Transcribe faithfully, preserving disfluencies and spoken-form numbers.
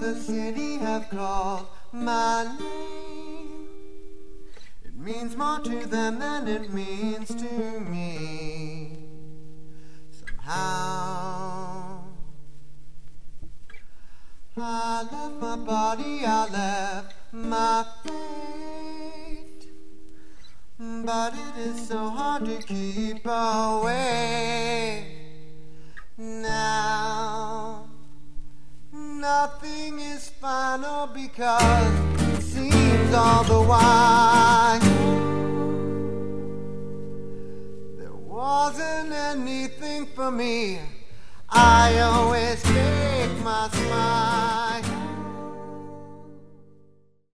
the city have called my name. It means more to them than it means to me. Somehow I left my body, I left my fate, but it is so hard to keep away. Now nothing is final because it seems all the while there wasn't anything for me. I always take my smile